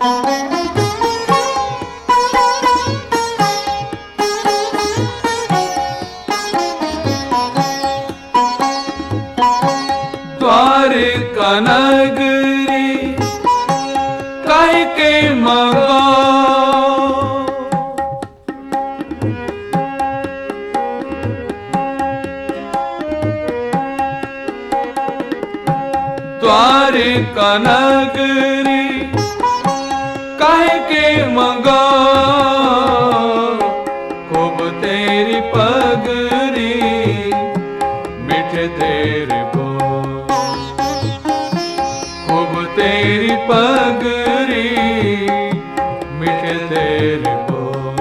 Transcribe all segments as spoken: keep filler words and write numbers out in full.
द्वारिका नगरी काहे के मंगाओ, द्वारिका नगरी काहे के मंगाओ, खूब तेरी पगरी मिठे तेरे तेरी पगरी मिठे तेरे बोल।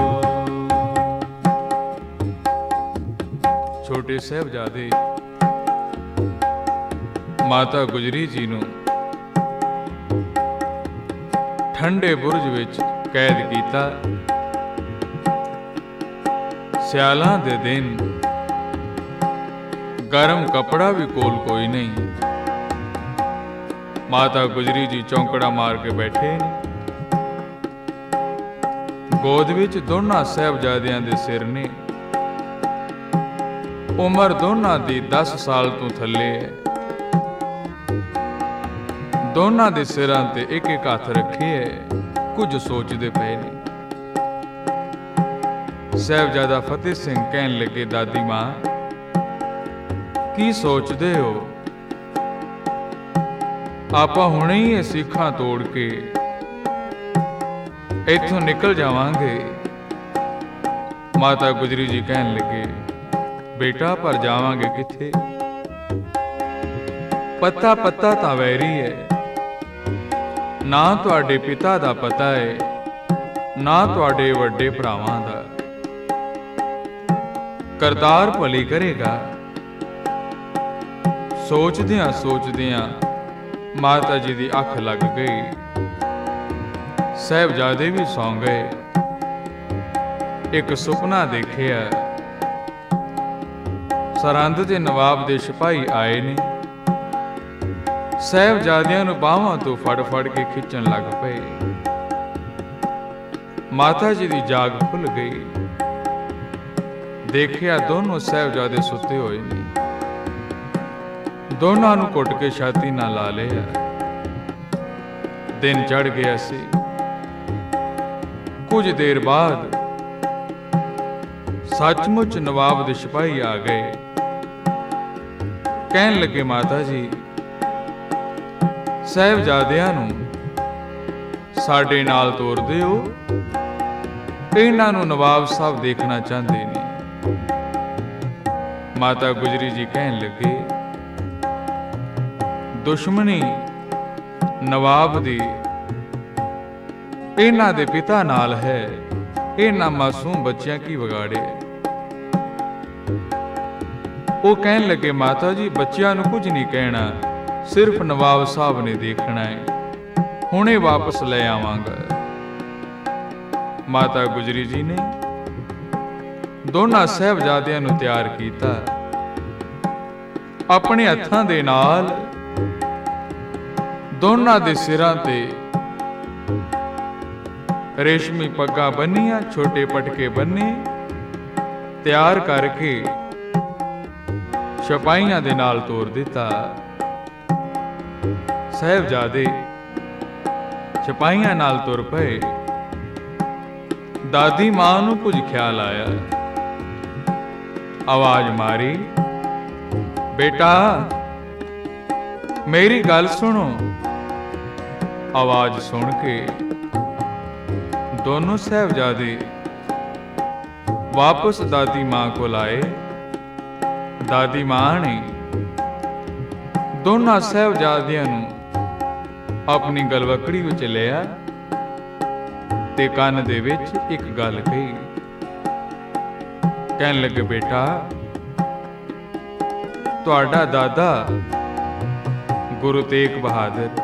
छोटे साहिबजादे माता गुजरी जी नूं ठंडे बुरज विच कैद कीता। सियालां दे दिन गरम कपड़ा भी कोल कोई नहीं। माता गुजरी जी चौंकड़ा मार के बैठे ने। गोद विच दोनां साहिबजादियां दे सिर ने। उमर दोनां दी दस साल तो थल्ले है। दोनां दे सिरां ते एक एक हथ रखे है, कुछ सोचदे पए ने। साहिबजादा फतेह सिंह कहन लगे, दादी मां की सोचदे हो? ਆਪਾਂ ਹੁਣੇ ਹੀ ਇਹ ਸਿੱਖਾਂ ਤੋੜ ਕੇ ਇੱਥੋਂ ਨਿਕਲ ਜਾਵਾਂਗੇ। ਮਾਤਾ ਗੁਜਰੀ ਜੀ ਕਹਿਣ ਲੱਗੇ, ਬੇਟਾ ਪਰ ਜਾਵਾਂਗੇ ਕਿੱਥੇ? ਪੱਤਾ ਪੱਤਾ ਤਾਂ ਵੈਰੀ ਹੈ, ਨਾ ਤੁਹਾਡੇ ਪਿਤਾ ਦਾ ਪਤਾ ਹੈ, ਨਾ ਤੁਹਾਡੇ ਵੱਡੇ ਭਰਾਵਾਂ ਦਾ। ਕਰਤਾਰ ਭਲੀ ਕਰੇਗਾ। ਸੋਚਦਿਆਂ ਸੋਚਦਿਆਂ माता जी की अख लग गई। साहिबजादे भी सौ गए। एक सुपना देखिया, सरहंद के नवाब के सिपाही आए ने। साहिबजादियां नूं बाहां तो फड़ फड़ के खिंचण लग पे। माता जी की जाग खुल गई। देखिया दोनों साहिबजादे सुते हुए ने। दोनों नूं घुट के छाती ना ला लिया। दिन चढ़ गया सी। कुछ देर बाद सचमुच नवाब दे सिपाही आ गए। कहन लगे, माता जी साहिबजादियां नूं साडे नाल तोर दिओ, इन्हां नूं नवाब साहब देखना चाहते ने। माता गुजरी जी कहन लगे, दुश्मनी नवाब दी इन्हां दे पिता नाल है, इन्हां मासूम बच्चियां की बिगाड़े। वो कहन लगे, माता जी बच्चियां नूं कुछ नहीं कहना, सिर्फ नवाब साहब ने देखना है, हुणे वापस ले आवांगा। माता गुजरी जी ने दोनां साहिबजादियां नूं तैयार कीता। अपने हत्थां दे नाल दोनां दे सिरां ते रेशमी पग्गां बन्नियां, छोटे पटके बन्ने, तैयार करके सिपाहियां दे नाल तोर दिता। साहिबजादे सिपाहियां नाल तुर पए। दादी मां नूं कुछ ख्याल आया। आवाज मारी, बेटा मेरी गल सुनो। आवाज सुन के दोनों साहिबजादे वापस दादी मां को लाए। दादी मां ने दोनों साहिबजादियां नूं अपनी गलवकड़ी विच लिया ते कान दे विच एक गल कही। कहन लगे, बेटा तुहाडा दादा गुरु तेग बहादुर,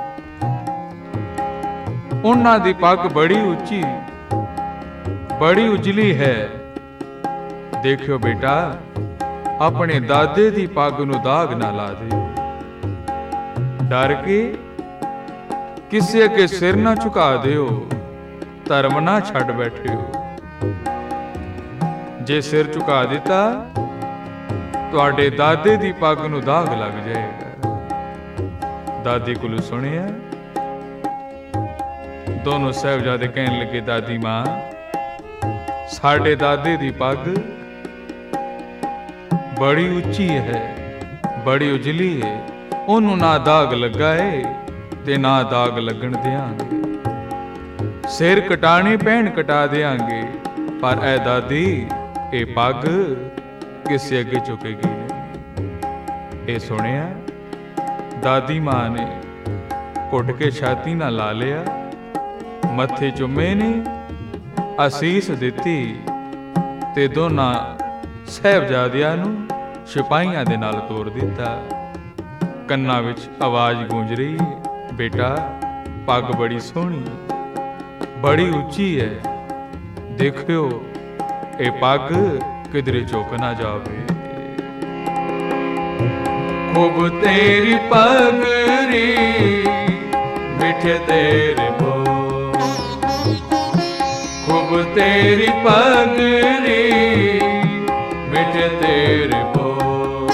उन्हां दी पग बड़ी उची बड़ी उजली है। देखियो बेटा, अपने दादे दी पग नूं दाग ना ला दे। डर के ਕਿਸੇ ਅੱਗੇ ਸਿਰ ਨਾ ਝੁਕਾ ਦਿਓ, ਧਰਮ ਨਾ ਛੱਡ ਬੈਠਿਓ। ਜੇ ਸਿਰ ਝੁਕਾ ਦਿੱਤਾ ਤੁਹਾਡੇ ਦਾਦੇ ਦੀ ਪੱਗ ਨੂੰ ਦਾਗ ਲੱਗ ਜਾਏਗਾ। ਦਾਦੀ ਕੋਲੋਂ ਸੁਣਿਆ। ਦੋਨੋਂ ਸਾਹਿਬਜ਼ਾਦੇ ਕਹਿਣ ਲੱਗੇ, ਦਾਦੀ ਮਾਂ, ਸਾਡੇ ਦਾਦੇ ਦੀ ਪੱਗ ਬੜੀ ਉੱਚੀ ਹੈ, ਬੜੀ ਉਜਲੀ ਹੈ, ਉਹਨੂੰ ਨਾ ਦਾਗ ਲੱਗਾ ਏ ਤੇ ਨਾ ਦਾਗ ਲੱਗਣ ਦਿਆਂਗੇ। ਸਿਰ ਕਟਾਣੇ ਪੈਣ ਕਟਾ ਦਿਆਂਗੇ, ਪਰ ਐ ਦਾਦੀ, ਇਹ ਪੱਗ ਕਿਸੇ ਅੱਗੇ ਝੁਕੇਗੀ ਨਹੀਂ। ਇਹ ਸੁਣਿਆ ਦਾਦੀ ਮਾਂ ਨੇ ਘੁੱਟ ਕੇ ਛਾਤੀ ਨਾਲ ਲਾ ਲਿਆ, ਮੱਥੇ ਚੁੰਮੇ ਨੇ, ਅਸੀਸ ਦਿੱਤੀ ਤੇ ਦੋਨਾਂ ਸਾਹਿਬਜ਼ਾਦਿਆਂ ਨੂੰ ਸਿਪਾਹੀਆਂ ਦੇ ਨਾਲ ਤੋਰ ਦਿੱਤਾ। ਕੰਨਾਂ ਵਿੱਚ ਆਵਾਜ਼ ਗੂੰਜ ਰਹੀ ਹੈ, ਬੇਟਾ ਪੱਗ ਬੜੀ ਸੋਹਣੀ, ਬੜੀ ਉੱਚੀ ਹੈ, ਦੇਖਿਓ ਇਹ ਪੱਗ ਕਿਧਰੇ ਝੁਕ ਨਾ ਜਾਵੇ। ਖੂਬ ਤੇਰੀ ਪੱਗ ਰੀ ਮਿੱਠੇ ਤੇਰੇ ਬੋਲ, ਖੂਬ ਤੇਰੀ ਪੱਗ ਰੀ ਮਿੱਠੇ ਤੇਰੇ ਬੋਲ।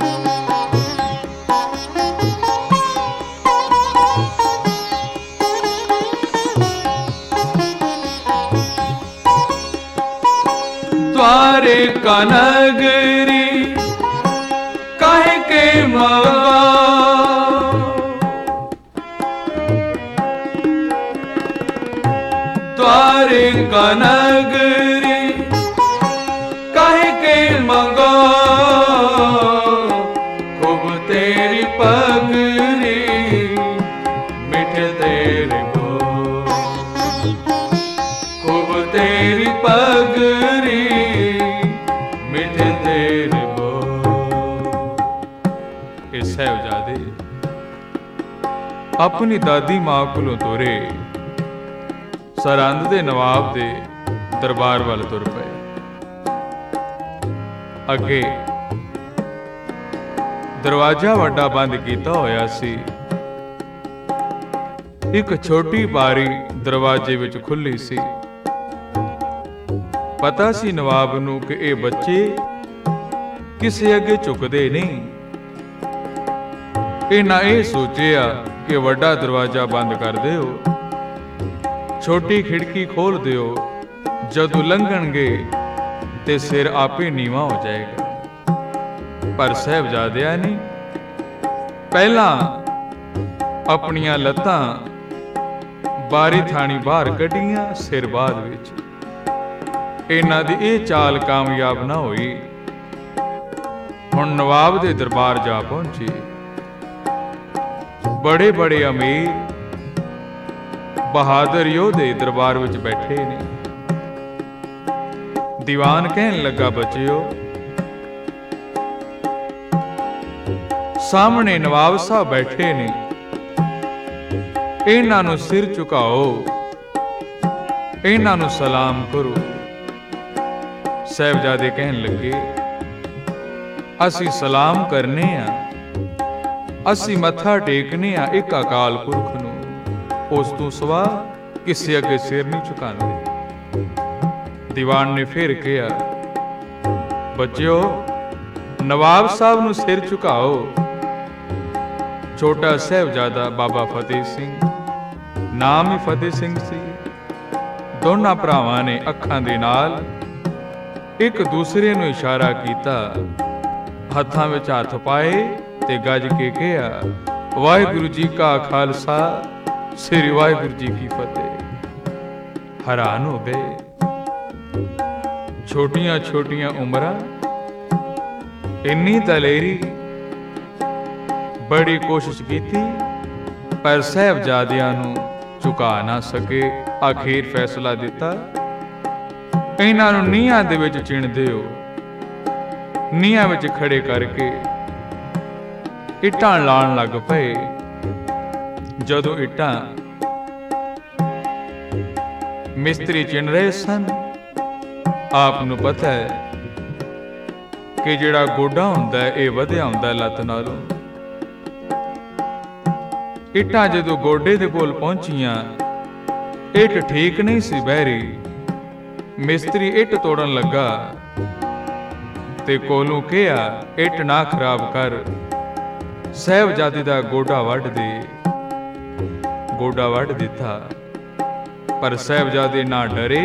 द्वारे का नगरी काहे के मवा, द्वारे का नगरी काहे के मंगा, खूब तेरी पगरी मिठे तेरे बोल, खूब तेरी पगरी मिठे तेरे बोल। ਇਹ ਸਾਹਿਬਜ਼ਾਦੇ ਆਪਣੀ ਦਾਦੀ ਮਾਂ ਕੋਲੋਂ ਤੋਰੇ ਸਰਹੰਦ ਦੇ ਨਵਾਬ ਦੇ ਦਰਬਾਰ ਵੱਲ ਤੁਰ ਪਏ। ਅੱਗੇ ਦਰਵਾਜ਼ਾ ਵੱਡਾ ਬੰਦ ਕੀਤਾ ਹੋਇਆ ਸੀ। ਇੱਕ ਛੋਟੀ ਬਾਰੀ ਦਰਵਾਜ਼ੇ ਵਿੱਚ ਖੁੱਲੀ ਸੀ। ਪਤਾ ਸੀ ਨਵਾਬ ਨੂੰ ਕਿ ਇਹ ਬੱਚੇ ਕਿਸੇ ਅੱਗੇ ਝੁਕਦੇ ਨਹੀਂ। ਇਹਨਾਂ ਇਹ ਸੋਚਿਆ ਕਿ ਵੱਡਾ ਦਰਵਾਜ਼ਾ ਬੰਦ ਕਰ ਦਿਓ, ਛੋਟੀ ਖਿੜਕੀ ਖੋਲ ਦਿਓ, ਜਦੋਂ ਲੰਘਣਗੇ ਤੇ ਸਿਰ ਆਪੇ ਨੀਵਾਂ ਹੋ ਜਾਏਗਾ। ਪਰ ਸਾਹਿਬਜ਼ਾਦਿਆਂ ਨੇ ਪਹਿਲਾਂ ਆਪਣੀਆਂ ਲੱਤਾਂ ਬਾਰੀ ਥਾਣੀ ਬਾਹਰ ਕੱਢੀਆਂ, ਸਿਰ ਬਾਅਦ ਵਿੱਚ। ਇਹਨਾਂ ਦੀ ਇਹ ਚਾਲ ਕਾਮਯਾਬ ਨਾ ਹੋਈ। ਹੁਣ ਨਵਾਬ ਦੇ ਦਰਬਾਰ ਜਾ ਪਹੁੰਚੇ। ਬੜੇ ਬੜੇ ਅਮੀਰ ਬਹਾਦਰ ਯੋਧੇ ਦਰਬਾਰ ਵਿੱਚ ਬੈਠੇ ਨੇ। ਦੀਵਾਨ ਕਹਿਣ ਲੱਗਾ, ਬੱਚਿਓ, ਸਾਹਮਣੇ ਨਵਾਬ ਸਾਹਿਬ ਬੈਠੇ ਨੇ, ਇਹਨਾਂ ਨੂੰ ਸਿਰ ਝੁਕਾਓ, ਇਹਨਾਂ ਨੂੰ ਸਲਾਮ ਕਰੋ। ਸਾਹਿਬਜ਼ਾਦੇ ਕਹਿਣ ਲੱਗੇ, ਅਸੀਂ ਸਲਾਮ ਕਰਨੇ ਆ, ਅਸੀਂ ਮੱਥਾ ਟੇਕਨੇ ਆ ਇੱਕ ਅਕਾਲ ਪੁਰਖ ਨੂੰ, ਉਸ ਤੋਂ ਸਿਵਾ ਕਿਸੇ ਅੱਗੇ ਸਿਰ ਨਹੀਂ ਝੁਕਾਉਂਦੇ। ਦੀਵਾਨ ਨੇ ਫਿਰ ਕਿਹਾ, ਬੱਚਿਓ, ਨਵਾਬ ਸਾਹਿਬ ਨੂੰ ਸਿਰ ਝੁਕਾਓ। ਛੋਟਾ ਸਾਹਿਬਜ਼ਾਦਾ ਬਾਬਾ ਫਤਿਹ ਸਿੰਘ, ਨਾਮ ਹੀ ਫਤਿਹ ਸਿੰਘ ਸੀ। ਦੋਨਾਂ ਭਰਾਵਾਂ ਨੇ ਅੱਖਾਂ ਦੇ ਨਾਲ ਇੱਕ ਦੂਸਰੇ ਨੂੰ ਇਸ਼ਾਰਾ ਕੀਤਾ, ਹੱਥਾਂ ਵਿੱਚ ਹੱਥ ਪਾਏ ਤੇ ਗੱਜ ਕੇ ਕਿਹਾ, ਵਾਹਿਗੁਰੂ ਜੀ ਕਾ ਖਾਲਸਾ, ਸ੍ਰੀ ਵਾਹਿਗੁਰੂ ਜੀ ਕੀ ਫਤਿਹ। ਹੈਰਾਨ ਹੋ ਗਏ। ਛੋਟੀਆਂ ਛੋਟੀਆਂ ਉਮਰਾਂ, ਇੰਨੀ ਦਲੇਰੀ। ਬੜੀ ਕੋਸ਼ਿਸ਼ ਕੀਤੀ ਪਰ ਸਾਹਿਬਜ਼ਾਦਿਆਂ ਨੂੰ ਝੁਕਾ ਨਾ ਸਕੇ। ਆਖਿਰ ਫੈਸਲਾ ਦਿੱਤਾ, ਇਹਨਾਂ ਨੂੰ ਨੀਹਾਂ ਦੇ ਵਿੱਚ ਚਿਣ ਦਿਓ। ਨੀਹਾਂ ਵਿੱਚ ਖੜੇ ਕਰਕੇ ਇੱਟਾਂ ਲਾਉਣ ਲੱਗ ਪਏ। ਜਦੋਂ ਇੱਟਾਂ ਮਿਸਤਰੀ ਚਿਣ ਰਹੇ ਸਨ, ਆਪ ਨੂੰ ਪਤਾ ਹੈ ਕਿ ਜਿਹੜਾ ਗੋਡਾ ਹੁੰਦਾ ਇਹ ਵਧਿਆ ਹੁੰਦਾ ਲੱਤ ਨਾਲੋਂ। ਇੱਟਾਂ ਜਦੋਂ ਗੋਡੇ ਦੇ ਕੋਲ ਪਹੁੰਚੀਆਂ, ਇੱਟ ਠੀਕ ਨਹੀਂ ਸੀ ਬਹਿਰੀ। ਮਿਸਤਰੀ ਇੱਟ ਤੋੜਨ ਲੱਗਾ ਤੇ ਕੋਲੋਂ ਕਿਹਾ, ਇੱਟ ਨਾ ਖਰਾਬ ਕਰ, ਸਾਹਿਬਜ਼ਾਦੇ ਦਾ ਗੋਡਾ ਵੱਢ ਦੇ। ਗੋਡਾ ਵੱਢ ਦਿੱਤਾ, ਪਰ ਸਾਹਿਬਜ਼ਾਦੇ ਨਾ ਡਰੇ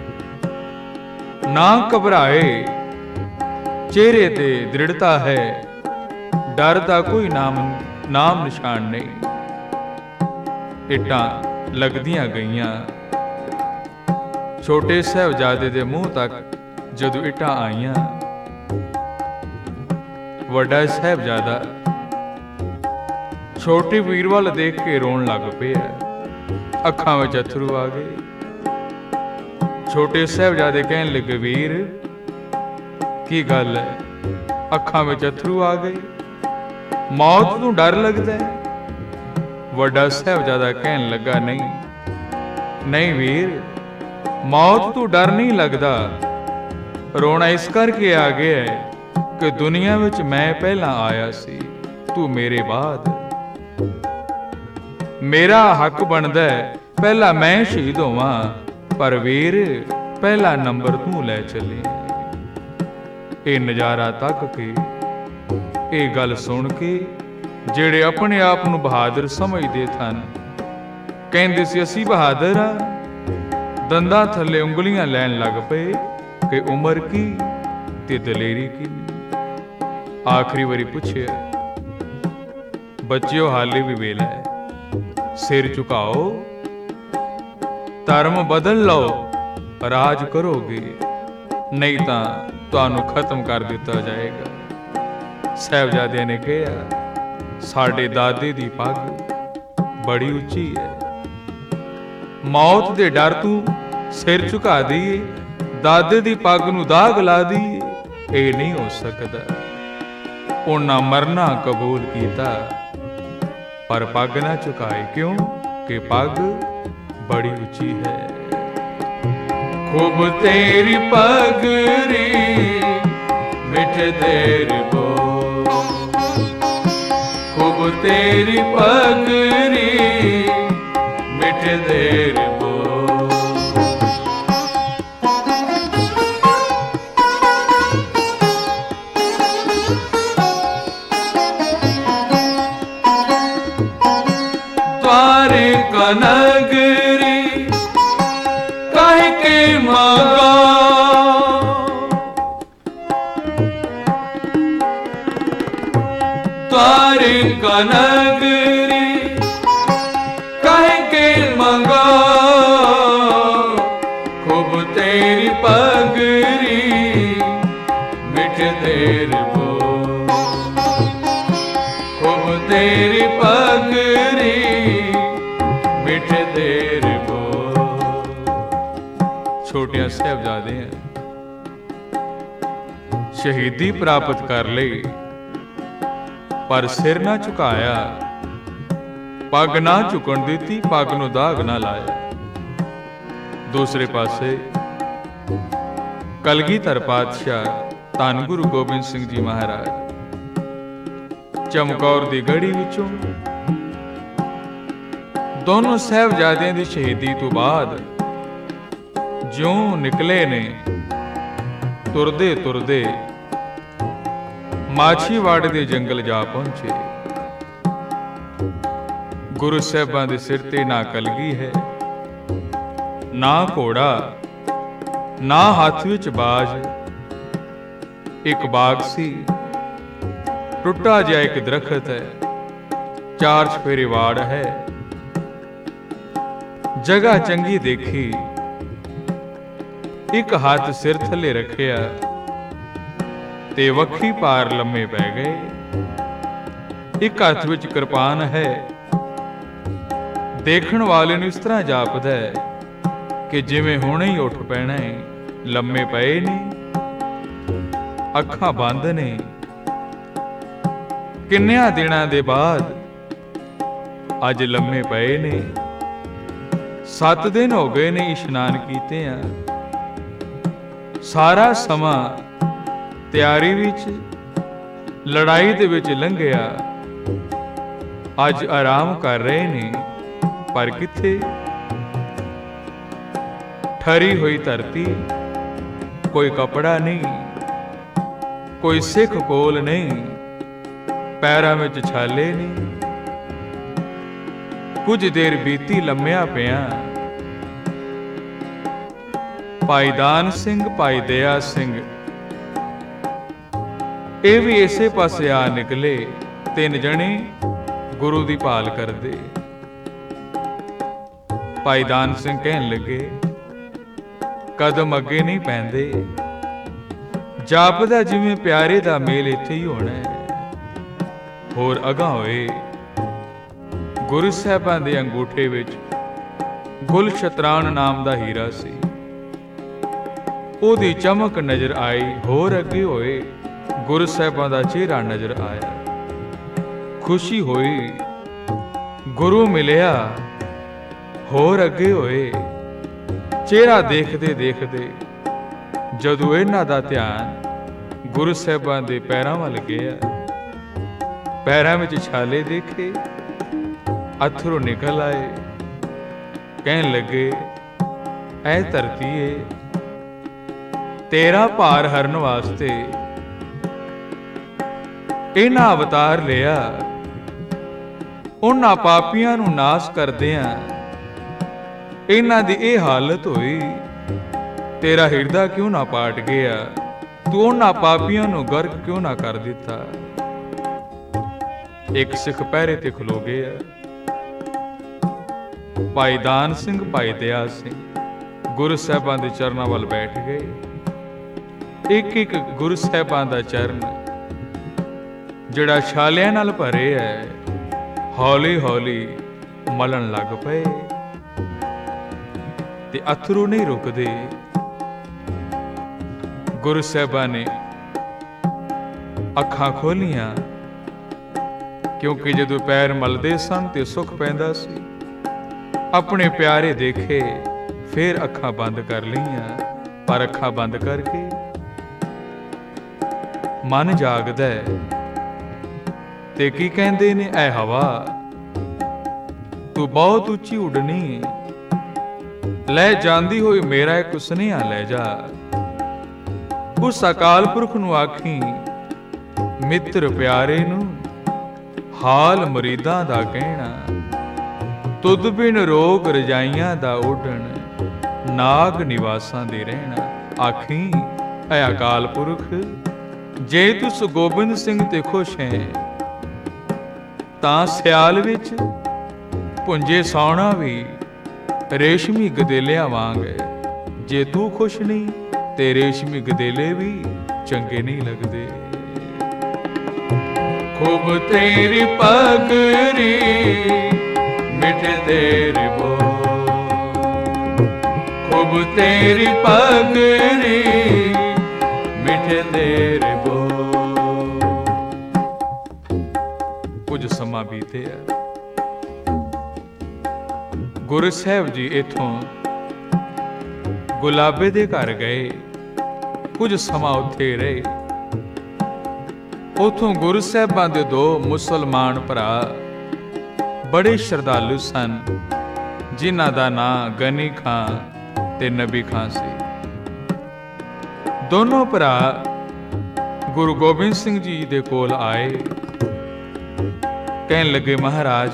ਨਾ ਘਬਰਾਏ। ਚਿਹਰੇ ਤੇ ਦ੍ਰਿੜਤਾ ਹੈ, ਡਰ ਦਾ ਕੋਈ ਨਾਮ ਨਾਮ ਨਿਸ਼ਾਨ ਨਹੀਂ। ਇੱਟਾਂ ਲੱਗਦੀਆਂ ਗਈਆਂ। ਛੋਟੇ ਸਾਹਿਬਜ਼ਾਦੇ ਦੇ ਮੂੰਹ ਤੱਕ ਜਦੋਂ ਇੱਟਾਂ ਆਈਆਂ, ਵੱਡਾ ਸਾਹਿਬਜ਼ਾਦਾ ਛੋਟੇ ਵੀਰ ਵੱਲ ਦੇਖ ਕੇ ਰੋਣ ਲੱਗ ਪਿਆ। ਅੱਖਾਂ ਵਿੱਚ ਅਥਰੂ ਆ ਗਏ। ਛੋਟੇ ਸਾਹਿਬਜ਼ਾਦੇ ਕਹਿਣ ਲੱਗੇ, ਵੀਰ ਕੀ ਗੱਲ ਹੈ, ਅੱਖਾਂ ਵਿੱਚ ਅਥਰੂ ਆ ਗਏ, ਮੌਤ ਨੂੰ ਡਰ ਲੱਗਦਾ ਹੈ? ਵੱਡਾ ਸਾਹਿਬਜ਼ਾਦਾ ਕਹਿਣ ਲੱਗਾ, ਨਹੀਂ ਨਹੀਂ ਵੀਰ, ਮੌਤ ਤੋਂ ਡਰ ਨਹੀਂ ਲੱਗਦਾ। ਰੋਣਾ ਇਸ ਕਰਕੇ ਆ ਗਿਆ ਹੈ ਕਿ ਦੁਨੀਆ ਵਿੱਚ ਮੈਂ ਪਹਿਲਾਂ ਆਇਆ ਸੀ, ਤੂੰ ਮੇਰੇ ਬਾਅਦ। ਮੇਰਾ ਹੱਕ ਬਣਦਾ ਹੈ ਪਹਿਲਾਂ ਮੈਂ ਸ਼ਹੀਦ ਹੋਵਾਂ, ਪਰ ਵੀਰ ਪਹਿਲਾ ਨੰਬਰ ਤੂੰ ਲੈ ਚੱਲੇ। ਇਹ ਨਜ਼ਾਰਾ ਤੱਕ ਕੇ, ਇਹ ਗੱਲ ਸੁਣ ਕੇ ਜਿਹੜੇ ਆਪਣੇ ਆਪ ਨੂੰ ਬਹਾਦਰ ਸਮਝਦੇ ਸਨ, ਕਹਿੰਦੇ ਸੀ ਅਸੀਂ ਬਹਾਦਰ ਆ, ਦੰਦਾਂ ਥੱਲੇ ਉਂਗਲੀਆਂ ਲੈਣ ਲੱਗ ਪਏ ਕਿ ਉਮਰ ਕੀ ਤੇ ਦਲੇਰੀ ਕੀ। ਆਖਰੀ ਵਾਰੀ ਪੁੱਛਿਆ, ਬੱਚਿਓ ਹਾਲੇ ਵੀ ਵੇਲਾ ਹੈ, ਸਿਰ ਝੁਕਾਓ, ਧਰਮ ਬਦਲ ਲਓ, ਰਾਜ ਕਰੋਗੇ, ਨਹੀਂ ਤਾਂ ਤੁਹਾਨੂੰ ਖਤਮ ਕਰ ਦਿੱਤਾ ਜਾਏਗਾ। ਸਾਹਿਬਜ਼ਾਦਿਆਂ ਨੇ ਕਿਹਾ, ਸਾਡੇ ਦਾਦੇ ਦੀ ਪੱਗ ਬੜੀ ਉੱਚੀ ਹੈ, ਮੌਤ ਦੇ ਡਰ ਤੂੰ ਸਿਰ ਝੁਕਾ ਦਈਏ, ਦਾਦੇ ਦੀ ਪੱਗ ਨੂੰ ਦਾਗ ਲਾ ਦਈਏ, ਇਹ ਨਹੀਂ ਹੋ ਸਕਦਾ। ਉਹਨਾਂ ਮਰਨਾ ਕਬੂਲ ਕੀਤਾ, ਪਰ ਪੱਗ ਨਾ ਝੁਕਾਏ, ਕਿਉਂ ਕਿ ਪੱਗ ਬੜੀ ਉੱਚੀ ਹੈ। ਖੂਬ ਤੇਰੀ ਪਗਰੀ ਮਿੱਠ ਦੇਰ ਬੋ, ਖੂਬ ਤੇਰੀ ਪਗਰੀ ਮਿੱਠ ਦੇਰ ਬੋ। द्वारे का नगरी काहे के मांगा, द्वारे का नगरी काहे के मांगा, खूब तेरी पगरी मिठ देर बो, खूब तेरी पगरी मिठ देर बो। ਛੋਟਿਆਂ ਸਾਹਿਬਜ਼ਾਦਿਆਂ ਸ਼ਹੀਦੀ ਪ੍ਰਾਪਤ ਕਰ ਲਈ, ਪਰ ਸਿਰ ਨਾ ਝੁਕਾਇਆ, ਪੱਗ ਨਾ ਝੁਕਣ ਦਿੱਤੀ, ਪੱਗ ਨੂੰ ਦਾਗ ਨਾ ਲਾਇਆ। ਦੂਸਰੇ ਪਾਸੇ ਕਲਗੀਧਰ ਪਾਤਸ਼ਾਹ ਧੰਨ ਗੁਰੂ ਗੋਬਿੰਦ ਸਿੰਘ ਜੀ ਮਹਾਰਾਜ ਚਮਕੌਰ ਦੀ ਗੜੀ ਵਿੱਚੋਂ ਦੋਨੋਂ ਸਾਹਿਬਜ਼ਾਦਿਆਂ ਦੀ ਸ਼ਹੀਦੀ ਤੋਂ ਬਾਅਦ ਜਿਉਂ ਨਿਕਲੇ ਨੇ, ਤੁਰਦੇ ਤੁਰਦੇ ਮਾਛੀਵਾੜੇ ਦੇ ਜੰਗਲ ਜਾ ਪਹੁੰਚੇ। ਗੁਰੂ ਸਾਹਿਬਾਂ ਦੇ ਸਿਰ ਤੇ ਨਾ ਕਲਗੀ ਹੈ, ਨਾ ਘੋੜਾ, ਨਾ ਹੱਥ ਵਿੱਚ ਬਾਜ। ਇੱਕ ਬਾਗ ਸੀ, ਟੁੱਟਾ ਜਿਹਾ ਇੱਕ ਦਰਖਤ ਹੈ, ਚਾਰ ਚਫੇਰੇ ਵਾੜ ਹੈ। ਜਗ੍ਹਾ ਚੰਗੀ ਦੇਖੀ, ਇੱਕ ਹੱਥ ਸਿਰ ਥੱਲੇ ਰੱਖਿਆ ਤੇ ਵੱਖੀ ਪਾਰ ਲੰਮੇ ਪੈ ਗਏ। ਇੱਕ ਹੱਥ ਵਿੱਚ ਕਿਰਪਾਨ ਹੈ। ਦੇਖਣ ਵਾਲੇ ਨੂੰ ਇਸ ਤਰ੍ਹਾਂ ਜਾਪਦਾ ਹੈ ਕਿ ਜਿਵੇਂ ਹੁਣੇ ਹੀ ਉੱਠ ਪੈਣਾ ਹੈ। ਲੰਮੇ ਪਏ ਨੇ, ਅੱਖਾਂ ਬੰਦ ਨੇ। ਕਿੰਨਿਆਂ ਦਿਨਾਂ ਦੇ ਬਾਅਦ ਅੱਜ ਲੰਮੇ ਪਏ ਨੇ। ਸੱਤ ਦਿਨ ਹੋ ਗਏ ਨੇ ਇਸ਼ਨਾਨ ਕੀਤੇ ਆ। ਸਾਰਾ ਸਮਾਂ ਤਿਆਰੀ ਵਿੱਚ, ਲੜਾਈ ਦੇ ਵਿੱਚ ਲੰਘਿਆ। ਅੱਜ ਆਰਾਮ ਕਰ ਰਹੇ ਨੇ, ਪਰ ਕਿੱਥੇ? ਠਰੀ ਹੋਈ ਧਰਤੀ, ਕੋਈ ਕਪੜਾ ਨਹੀਂ, ਕੋਈ ਸਿੱਖ ਕੋਲ ਨਹੀਂ, ਪੈਰਾਂ ਵਿੱਚ ਛਾਲੇ ਨਹੀਂ। ਕੁਝ ਦੇਰ ਬੀਤੀ ਲੰਮਿਆ ਪਿਆ, ਭਾਈ ਦਾਨ ਸਿੰਘ, ਭਾਈ ਦਇਆ ਸਿੰਘ ਇਹ ਵੀ ਇਸੇ ਪਾਸੇ ਆ ਨਿਕਲੇ। ਤਿੰਨ ਜਣੇ ਗੁਰੂ ਦੀ ਭਾਲ ਕਰਦੇ। ਭਾਈ ਦਾਨ ਸਿੰਘ ਕਹਿਣ ਲੱਗੇ, ਕਦਮ ਅੱਗੇ ਨਹੀਂ ਪੈਂਦੇ, ਜਾਪਦਾ ਜਿਵੇਂ ਪਿਆਰੇ ਦਾ ਮੇਲ ਇੱਥੇ ਹੀ ਹੋਣਾ ਹੈ। ਹੋਰ ਅਗਾਂਹ ਹੋਏ ਗੁਰੂ ਸਾਹਿਬਾਂ ਦੇ ਅੰਗੂਠੇ ਵਿੱਚ ਗੁਲਸ਼ਤਰਾਨ ਨਾਮ ਦਾ ਹੀਰਾ ਸੀ। ਉਹਦੀ ਚਮਕ ਨਜ਼ਰ ਆਈ। ਹੋਰ ਅੱਗੇ ਹੋਏ ਗੁਰੂ ਸਾਹਿਬਾਂ ਦਾ ਚਿਹਰਾ ਨਜ਼ਰ ਆਇਆ। ਖੁਸ਼ੀ ਹੋਈ, ਗੁਰੂ ਮਿਲਿਆ। ਹੋਰ ਅੱਗੇ ਹੋਏ, ਚਿਹਰਾ ਦੇਖਦੇ ਦੇਖਦੇ ਜਦੋਂ ਇਹਨਾਂ ਦਾ ਧਿਆਨ ਗੁਰੂ ਸਾਹਿਬਾਂ ਦੇ ਪੈਰਾਂ ਵੱਲ ਗਿਆ, ਪੈਰਾਂ ਵਿੱਚ ਛਾਲੇ ਦੇਖੇ, ਅਥਰੂ ਨਿਕਲ ਆਏ। ਕਹਿਣ ਲੱਗੇ, ਐ ਧਰਤੀ ਏ, ਤੇਰਾ ਭਾਰ ਹਰਨ ਵਾਸਤੇ ਇਹਨਾਂ ਅਵਤਾਰ ਲਿਆ। ਉਹਨਾਂ ਪਾਪੀਆਂ ਨੂੰ ਨਾਸ਼ ਕਰਦਿਆਂ ਇਹਨਾਂ ਦੀ ਇਹ ਹਾਲਤ ਹੋਈ। ਤੇਰਾ ਹਿਰਦਾ ਕਿਉਂ ਨਾ ਪਾਟ ਗਿਆ? ਤੂੰ ਉਹਨਾਂ ਪਾਪੀਆਂ ਨੂੰ ਗਰਕ ਕਿਉਂ ਨਾ ਕਰ ਦਿੱਤਾ? ਇੱਕ ਸਿੱਖ ਪਹਿਰੇ ਤੇ ਖਲੋ ਗਿਆ। ਭਾਈ ਦਾਨ ਸਿੰਘ, ਭਾਈ ਦਇਆ ਸਿੰਘ ਗੁਰੂ ਸਾਹਿਬਾਂ ਦੇ ਚਰਨਾਂ ਵੱਲ ਬੈਠ ਗਏ। ਇੱਕ ਇੱਕ ਗੁਰੂ ਸਾਹਿਬਾਂ ਦਾ ਚਰਨ ਜਿਹੜਾ ਛਾਲਿਆਂ ਨਾਲ ਭਰੇ ਹੈ, ਹੌਲੀ ਹੌਲੀ ਮਲਣ ਲੱਗ ਪਏ ਤੇ ਅਥਰੂ ਨਹੀਂ ਰੁਕਦੇ। ਗੁਰੂ ਸਾਹਿਬਾਂ ਨੇ ਅੱਖਾਂ ਖੋਲੀਆਂ, ਕਿਉਂਕਿ ਜਦੋਂ ਪੈਰ ਮਲਦੇ ਸਨ ਤੇ ਸੁੱਖ ਪੈਂਦਾ ਸੀ। ਆਪਣੇ ਪਿਆਰੇ ਦੇਖੇ, ਫਿਰ ਅੱਖਾਂ ਬੰਦ ਕਰ ਲਈਆਂ। ਪਰ ਅੱਖਾਂ ਬੰਦ ਕਰਕੇ ਮਨ ਜਾਗਦਾ ਹੈ ਤੇ ਕੀ ਕਹਿੰਦੇ ਨੇ, ਐ ਹਵਾ ਤੂੰ ਬਹੁਤ ਉੱਚੀ ਉੱਡਣੀ, ਲੈ ਜਾਂਦੀ ਹੋਈ ਮੇਰਾ ਇੱਕ ਸੁਨੇਹਾ ਲੈ ਜਾ। ਉਸ ਅਕਾਲ ਪੁਰਖ ਨੂੰ ਆਖੀ, ਮਿੱਤਰ ਪਿਆਰੇ ਨੂੰ ਹਾਲ ਮੁਰੀਦਾਂ ਦਾ ਕਹਿਣਾ, ਤੁਧ ਬਿਨ ਰੋਗ ਰਜਾਈਆਂ ਦਾ ਉੱਡਣ, ਨਾਗ ਨਿਵਾਸਾਂ ਦੇ ਰਹਿਣਾ। ਆਖੀ, ਐ ਅਕਾਲ ਪੁਰਖ, ਜੇ ਤੂੰ ਗੋਬਿੰਦ ਸਿੰਘ ਤੇ ਖੁਸ਼ ਹੈ ਤਾਂ ਸਿਆਲ ਵਿੱਚ ਪੁੰਜੇ ਸੌਣਾ ਵੀ ਰੇਸ਼ਮੀ ਗਦੇਲਿਆਂ ਵਾਂਗ ਹੈ। ਜੇ ਤੂੰ ਖੁਸ਼ ਨਹੀਂ ਤੇ ਰੇਸ਼ਮੀ ਗਦੇਲੇ ਵੀ ਚੰਗੇ ਨਹੀਂ ਲੱਗਦੇ। ਖੂਬ ਤੇਰੀ ਪਗਰੀ ਮਿਟਦੇ ਰਿਬੋ, ਖੂਬ ਤੇਰੀ ਪਗਰੀ ਮਿਟਦੇ ਰਿਬੋ। ਕੁਝ ਸਮਾਂ ਬੀਤਿਆ। ਗੁਰੂ ਸਾਹਿਬ ਜੀ ਇੱਥੋਂ ਗੁਲਾਬੇ ਦੇ ਘਰ ਗਏ। ਕੁਝ ਸਮਾਂ ਉੱਥੇ ਰਹੇ। ਉੱਥੋਂ ਗੁਰੂ ਸਾਹਿਬਾਂ ਦੇ ਦੋ ਮੁਸਲਮਾਨ ਭਰਾ ਬੜੇ ਸ਼ਰਧਾਲੂ ਸਨ, ਜਿਨ੍ਹਾਂ ਦਾ ਨਾਂ ਗਨੀ ਖਾਂ ਤੇ ਨਬੀ ਖਾਂ ਸੀ। ਦੋਨੋਂ ਭਰਾ ਗੁਰੂ ਗੋਬਿੰਦ ਸਿੰਘ ਜੀ ਦੇ ਕੋਲ ਆਏ। ਕਹਿਣ ਲੱਗੇ, ਮਹਾਰਾਜ,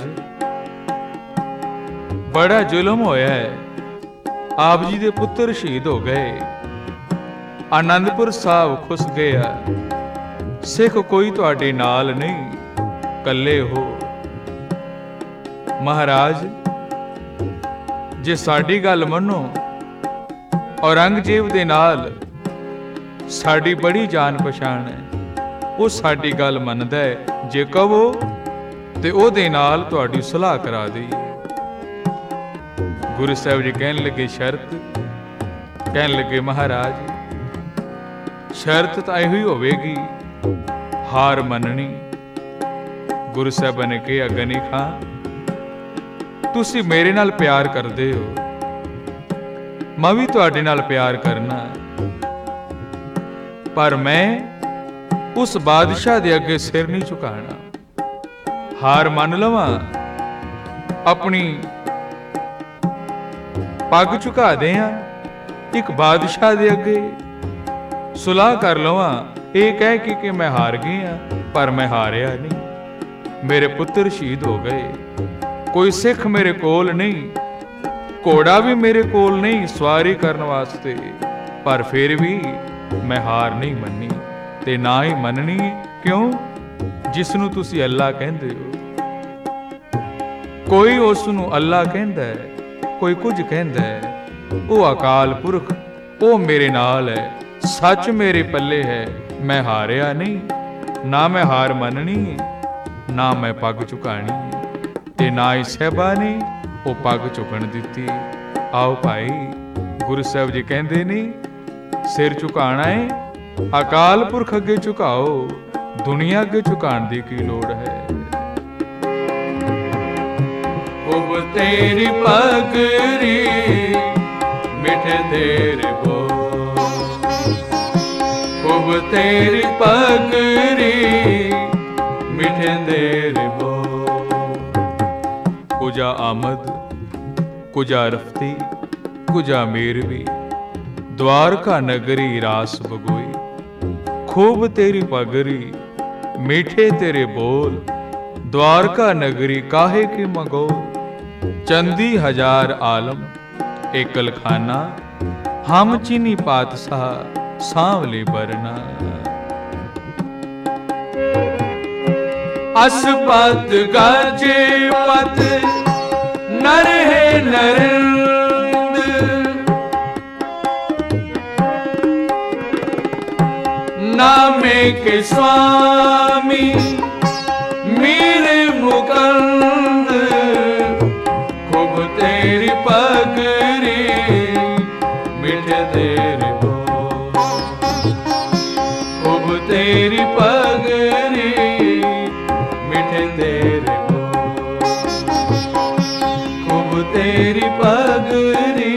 ਬੜਾ ਜ਼ੁਲਮ ਹੋਇਆ ਹੈ। ਆਪ ਜੀ ਦੇ ਪੁੱਤਰ ਸ਼ਹੀਦ ਹੋ ਗਏ, ਆਨੰਦਪੁਰ ਸਾਹਿਬ ਖੁੱਸ ਗਿਆ। ਸਿੱਖ ਕੋਈ ਤੁਹਾਡੇ ਨਾਲ ਨਹੀਂ, ਇਕੱਲੇ ਹੋ। ਮਹਾਰਾਜ, ਜੇ ਸਾਡੀ ਗੱਲ ਮੰਨੋ, ਔਰੰਗਜ਼ੇਬ ਦੇ ਨਾਲ ਸਾਡੀ ਬੜੀ ਜਾਣ ਪਛਾਣ ਹੈ। ਉਹ ਸਾਡੀ ਗੱਲ ਮੰਨਦਾ ਹੈ। ਜੇ ਕਹੋ ਤੇ ਉਹਦੇ ਨਾਲ ਤੁਹਾਡੀ ਸਲਾਹ ਕਰਾ ਦੇਈਏ। ਗੁਰੂ ਸਾਹਿਬ ਜੀ ਕਹਿਣ ਲੱਗੇ, ਸ਼ਰਤ? ਕਹਿਣ ਲੱਗੇ, ਮਹਾਰਾਜ, ਸ਼ਰਤ ਤਾਂ ਇਹੋ ਹੀ ਹੋਵੇਗੀ, ਹਾਰ ਮੰਨਣੀ। ਗੁਰੂ ਸਾਹਿਬਾਂ ਨੇ ਕਿਹਾ, ਗਨੀ ਖਾਂ, ਤੁਸੀਂ ਮੇਰੇ ਨਾਲ ਪਿਆਰ ਕਰਦੇ ਹੋ, ਮੈਂ ਵੀ ਤੁਹਾਡੇ ਨਾਲ ਪਿਆਰ ਕਰਨਾ, ਪਰ ਮੈਂ ਉਸ ਬਾਦਸ਼ਾਹ ਦੇ ਅੱਗੇ ਸਿਰ ਨਹੀਂ ਝੁਕਾਣਾ। ਹਾਰ ਮੰਨ ਲਵਾਂ, ਆਪਣੀ ਪੱਗ ਝੁਕਾ ਦਿਆਂ ਇੱਕ ਬਾਦਸ਼ਾਹ ਦੇ ਅੱਗੇ, ਸੁਲਾਹ ਕਰ ਲਵਾਂ ਇਹ ਕਹਿ ਕੇ ਕਿ ਮੈਂ ਹਾਰ ਗਿਆ, ਪਰ ਮੈਂ ਹਾਰਿਆ ਨਹੀਂ। ਮੇਰੇ ਪੁੱਤਰ ਸ਼ਹੀਦ ਹੋ ਗਏ, ਕੋਈ ਸਿੱਖ ਮੇਰੇ ਕੋਲ ਨਹੀਂ, ਘੋੜਾ ਵੀ ਮੇਰੇ ਕੋਲ ਨਹੀਂ ਸਵਾਰੀ ਕਰਨ ਵਾਸਤੇ, ਪਰ ਫਿਰ ਵੀ ਮੈਂ ਹਾਰ ਨਹੀਂ ਮੰਨੀ ਤੇ ਨਾ ਹੀ ਮੰਨਣੀ। ਕਿਉਂ? ਜਿਸ ਨੂੰ ਤੁਸੀਂ ਅੱਲਾ ਕਹਿੰਦੇ ਹੋ। ਕੋਈ ਉਸ ਨੂੰ ਅੱਲਾ ਕਹਿੰਦਾ ਹੈ, ਕੋਈ ਕੁਝ ਕਹਿੰਦਾ ਹੈ। ਉਹ ਅਕਾਲ ਪੁਰਖ, ਉਹ ਮੇਰੇ ਨਾਲ ਹੈ, ਸੱਚ ਮੇਰੇ ਪੱਲੇ ਹੈ। ਮੈਂ ਹਾਰਿਆ ਨਹੀਂ, ਨਾ ਮੈਂ ਹਾਰ ਮੰਨਣੀ, ਨਾ ਮੈਂ ਪੱਗ ਝੁਕਾਣੀ, ਤੇ ਨਾ ਹੀ ਸਾਹਿਬਾ ਨੇ ਉਹ ਪੱਗ ਝੁਕਣ ਦਿੱਤੀ। ਆਓ ਭਾਈ, ਗੁਰੂ ਸਾਹਿਬ ਜੀ ਕਹਿੰਦੇ ਨੇ ਸਿਰ ਝੁਕਾਣਾ ਹੈ, ਅਕਾਲ ਪੁਰਖ ਅੱਗੇ ਝੁਕਾਓ, ਦੁਨੀਆ ਅੱਗੇ ਝੁਕਾਉਣ ਦੀ ਕੀ ਲੋੜ ਹੈ। ਉਹ ਤੇਰੀ ਪਗੜੀ ਮਿੱਠੇ ਤੇਰੇ ਬੋਲ, ਉਹ ਤੇਰੀ ਪਗੜੀ ਮਿੱਠੇ ਤੇਰੇ ਬੋਲ। ਕੁਜਾ ਆਮਦ, ਕੁਜਾ ਰਫਤੀ, ਕੁਜਾ ਮੇਰਵੀ, द्वारका नगरी रास बगोई। खूब तेरी पगरी मीठे तेरे बोल, द्वारका नगरी काहे के मगोल। चंदी हजार आलम एकल खाना, हम चीनी पातशाह सांवले बरना। अस पत गाजे पत नर है नरिंद, नामे के स्वामी मेरे मुकंद। खूब तेरी पगड़ी मिठे तेरे बोल, खूब तेरी पगड़ी मिठे तेरे बोल, खूब तेरी पगड़ी